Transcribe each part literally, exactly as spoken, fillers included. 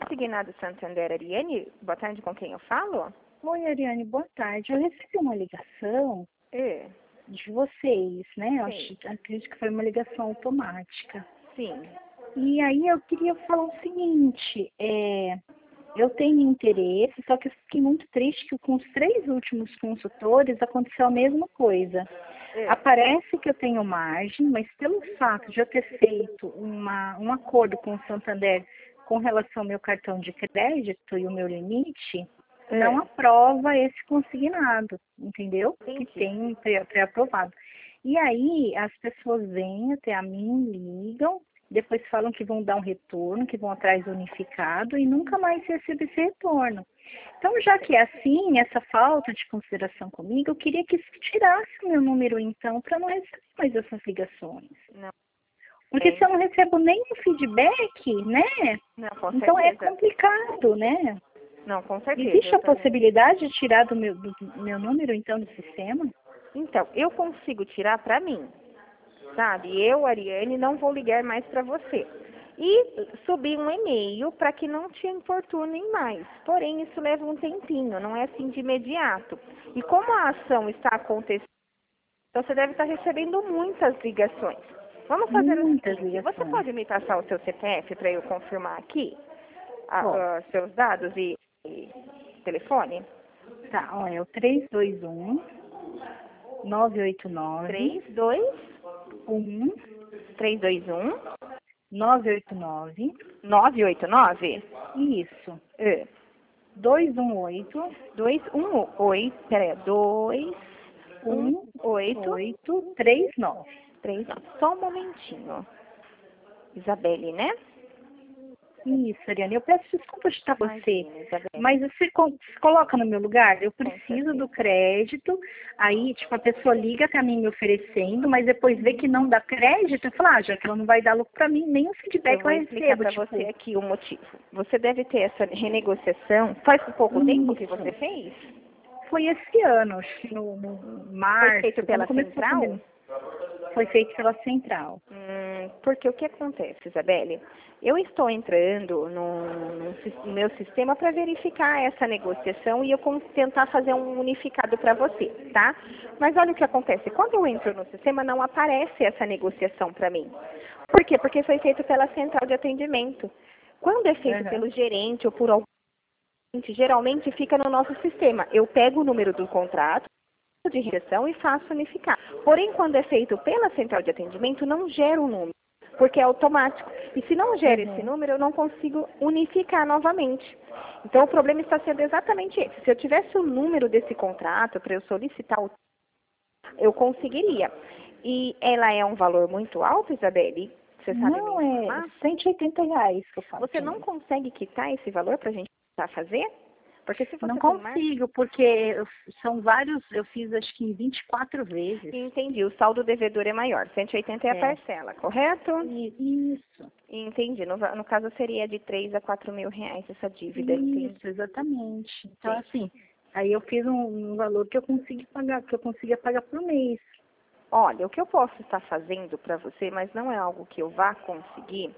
Consignado Santander, Ariane, boa tarde, com quem eu falo? Oi, Ariane, boa tarde. Eu recebi uma ligação É. de vocês, né? Eu Sim. acho, acredito que foi uma ligação automática. Sim. E aí eu queria falar o seguinte, é, eu tenho interesse, só que eu fiquei muito triste que com os três últimos consultores aconteceu a mesma coisa. É. Aparece que eu tenho margem, mas pelo fato de eu ter feito uma, um acordo com o Santander com relação ao meu cartão de crédito e o meu limite, É. não aprova esse consignado, entendeu? Entendi. Que tem pré- pré-aprovado. E aí as pessoas vêm até a mim, ligam, depois falam que vão dar um retorno, que vão atrás do unificado e nunca mais recebe esse retorno. Então, já que é assim, essa falta de consideração comigo, eu queria que tirasse o meu número, então, para não receber mais essas ligações. Não. Porque É. se eu não recebo nenhum feedback, né? Não, com Então é certeza. complicado, né? Não, com certeza. Existe eu a também. possibilidade de tirar do meu, do meu número, então, do sistema? Então, eu consigo tirar para mim, sabe? Eu, Ariane, não vou ligar mais para você. E subir um e-mail para que não te importunem mais. Porém, isso leva um tempinho, não é assim de imediato. E como a ação está acontecendo, então você deve estar recebendo muitas ligações. Vamos fazer o Muitas seguinte, você ligações. pode me passar o seu C P F para eu confirmar aqui Ó, a- a- seus dados e, e telefone? tá, ó, é o três dois um, nove oito Três nove, dois um, três dois um nove oito nove, nove oito nove. isso, É. dois um oito, dois um oito, peraí, dois um um oito oito três nove. três nove. Só um momentinho. Isabelle, né? Isso, Ariane, eu peço desculpa de estar você, Imagina, Isabelle. mas você co- se coloca no meu lugar, eu Com preciso certeza. do crédito, aí, tipo, a pessoa liga até mim me oferecendo, mas depois vê que não dá crédito, eu falo, ah, já que ela não vai dar lucro pra mim, nenhum Eu feedback vou eu explicar recebo, para tipo, você aqui o motivo. Você deve ter essa renegociação. Faz pouco tempo que você isso, fez? foi esse ano, acho que no, no Foi março, feito quando pela começou a central? pandemia, foi feito pela central. Hum, porque o que acontece, Isabelle? Eu estou entrando no, no sis- no meu sistema para verificar essa negociação e eu con- tentar fazer um unificado para você, tá? Mas olha o que acontece. Quando eu entro no sistema, não aparece essa negociação para mim. Por quê? Porque foi feito pela central de atendimento. Quando é feito Aham. pelo gerente ou por algum cliente, geralmente fica no nosso sistema. Eu pego o número do contrato de redação e faço unificar. Porém, quando é feito pela central de atendimento, não gera o número, porque é automático. E se não gera esse Uhum. número, eu não consigo unificar novamente. Então, o problema está sendo exatamente esse. Se eu tivesse o número desse contrato para eu solicitar, o eu conseguiria. E ela é um valor muito alto, Isabelle? Você sabe me Não, é informar? cento e oitenta reais que eu falo Você por não mês. consegue quitar esse valor para a gente tentar fazer? Porque se Não você tem margem... consigo, porque eu- são vários, eu fiz acho que vinte e quatro vezes. Entendi, o saldo devedor é maior. cento e oitenta é a É. parcela, correto? E- Isso, Entendi. No, va- no caso seria de três a quatro mil reais essa dívida. Entendi. isso, exatamente. Então, Sim. assim, aí eu fiz um, um valor que eu consegui pagar, que eu conseguia pagar por mês. Olha, o que eu posso estar fazendo para você, mas não é algo que eu vá conseguir,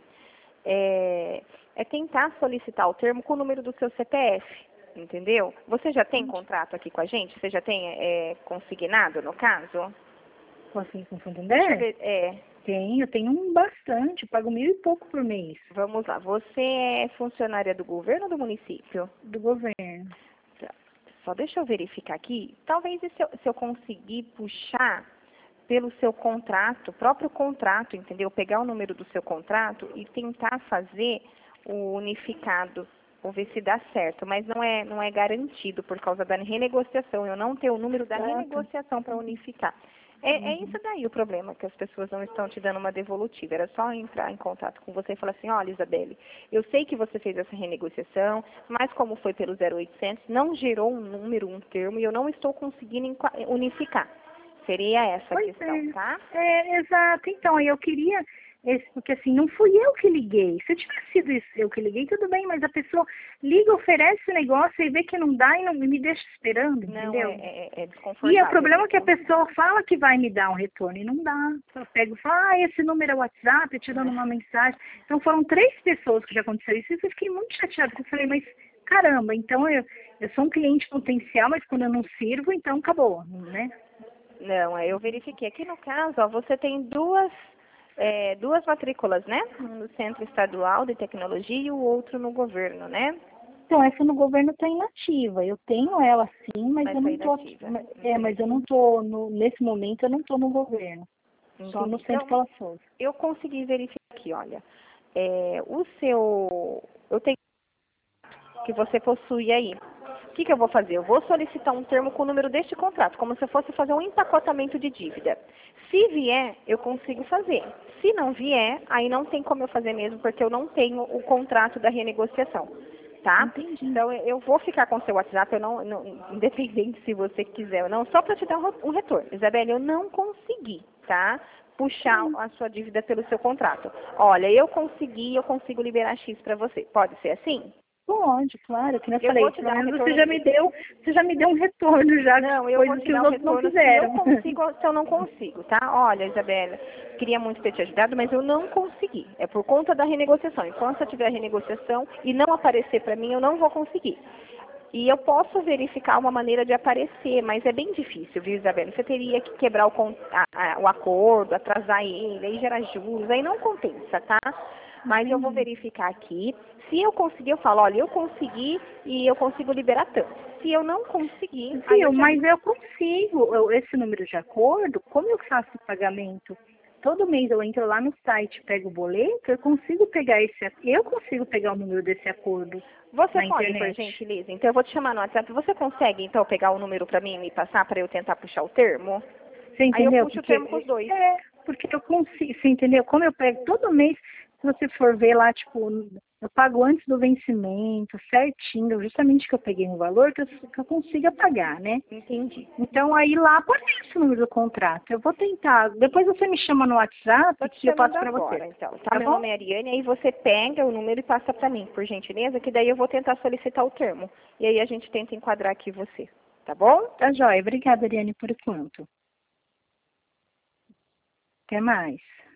é, é tentar solicitar o termo com o número do seu C P F. Entendeu? Você já tem contrato aqui com a gente? Você já tem é, consignado, no caso? Consegui com o Deixa eu Santander? ver. É, Tenho, eu tenho um bastante, eu pago mil e pouco por mês vamos lá. Você é funcionária do governo ou do município? do governo. Tá. Só deixa eu verificar aqui. Talvez se eu, se eu conseguir puxar pelo seu contrato, próprio contrato, entendeu? Pegar o número do seu contrato e tentar fazer o unificado, ou ver se dá certo, mas não é, não é garantido por causa da renegociação. Eu não tenho o número da Exato. renegociação para unificar. É, é Uhum. isso daí o problema, que as pessoas não estão te dando uma devolutiva. Era só entrar em contato com você e falar assim, olha, Isabelle, eu sei que você fez essa renegociação, mas como foi pelo zero oitocentos, não gerou um número, um termo, e eu não estou conseguindo enqua- unificar. Seria essa a Pois questão, é. tá? É, exato. Então, aí eu queria, Esse, porque assim, não fui eu que liguei. Se eu tivesse sido isso, eu que liguei, tudo bem, mas a pessoa liga, oferece o negócio e vê que não dá e não me deixa esperando, Não, é, entendeu? é, é E é o desconfortável problema que a mesmo. pessoa fala que vai me dar um retorno e não dá. Ela pega e fala, ah, esse número é WhatsApp, eu te dando uma mensagem. Então foram três pessoas que já aconteceu isso e eu fiquei muito chateada, porque eu falei, mas caramba, então eu, eu sou um cliente potencial, mas quando eu não sirvo, então acabou, né? Não, é, eu verifiquei. Aqui no caso, ó, você tem duas, é, duas matrículas, né? Um no Centro Estadual de Tecnologia e o outro no governo, né? Então, essa no governo está inativa. Eu tenho ela sim, mas Mas eu tá não tô, inativa. é, mas eu não tô no, nesse momento eu não tô no governo. Só no Entendi. Centro Então, Paula Souza. eu consegui verificar aqui, olha. É, o seu. Eu tenho que você possui aí. O que, que eu vou fazer? Eu vou solicitar um termo com o número deste contrato, como se eu fosse fazer um empacotamento de dívida. Se vier, eu consigo fazer. Se não vier, aí não tem como eu fazer mesmo, porque eu não tenho o contrato da renegociação, tá? Entendi. Então, eu vou ficar com o seu WhatsApp, eu não, não- independente se você quiser ou não, só para te dar um ro- um retorno. Isabelle, eu não consegui, tá? Puxar Hum, a sua dívida pelo seu contrato. Olha, eu consegui, eu consigo liberar X para você. Pode ser assim? Pode, claro, que eu Eu vou falei, te pelo dar um menos você retorno. já me deu, você já me deu um retorno já, Não, eu vou coisa te que dar os um outros não retorno se eu fizeram. consigo ou se eu não consigo, tá? Olha, Isabela, queria muito ter te ajudado, mas eu não consegui. É por conta da renegociação. Enquanto eu tiver a renegociação e não aparecer para mim, eu não vou conseguir. E eu posso verificar uma maneira de aparecer, mas é bem difícil, viu, Isabela? Você teria que quebrar o, con- a- a- o acordo, atrasar ele, aí gerar juros, aí não compensa, tá? Mas eu vou Entendi. verificar aqui. Se eu conseguir, eu falo, olha, eu consegui e eu consigo liberar tanto. Se eu não conseguir, aí eu Viu, te mas aviso. eu consigo, eu- esse número de acordo, como eu faço o pagamento? Todo mês eu entro lá no site, pego o boleto, eu consigo pegar esse, eu consigo pegar o número desse acordo Você na pode, por internet. gentileza? Então eu vou te chamar no WhatsApp. Você consegue, então, pegar o número para mim e me passar para eu tentar puxar o termo? Você Aí eu entendeu? puxo o Porque termo com os dois. é, porque eu consigo, você entendeu? Como eu pego todo mês, se você for ver lá, tipo, eu pago antes do vencimento, certinho, justamente que eu peguei um valor que eu, que eu consiga pagar, né? Entendi. Então aí lá aparece o número do contrato. Eu vou tentar. Depois você me chama no Tô WhatsApp te que eu passo chamando para você. agora, então. Tá? Tá Meu bom? nome é Ariane, aí você pega o número e passa para mim, por gentileza, que daí eu vou tentar solicitar o termo. E aí a gente tenta enquadrar aqui você. Tá bom? Tá joia. Obrigada, Ariane, por enquanto. Até mais.